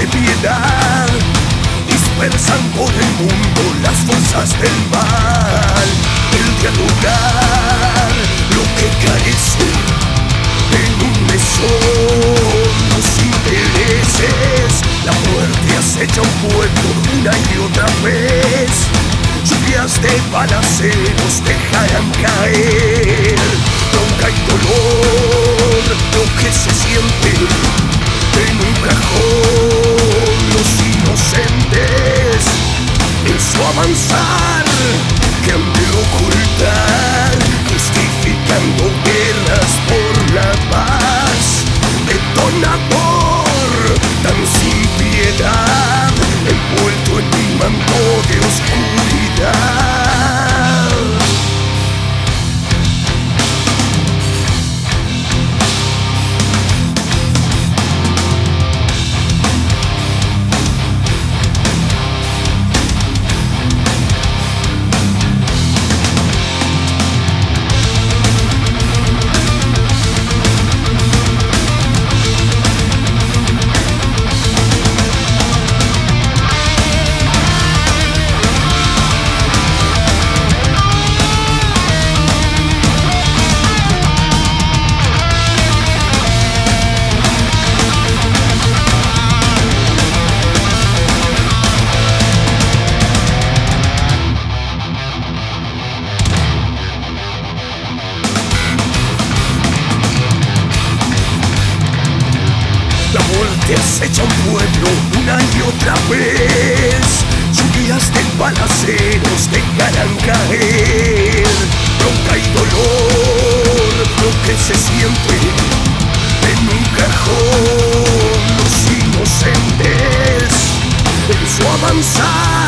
de piedad, dispersan por el mundo las fuerzas del mal. El dialogar lo que carece en un mesón, los intereses. La muerte acecha un pueblo una y otra vez. Lluvias de balaceros dejarán caer bronca y dolor, lo que se siente en un cajón. Los inocentes en su avanzar que han de ocultar, justificando guerras por la paz. Detonador tan sin piedad, envuelto en mi manto de oscuridad. La muerte acecha un pueblo una y otra vez. Lluvias de balaceros dejarán caer bronca y dolor, lo que se siente en un cajón. Los inocentes en su avanzar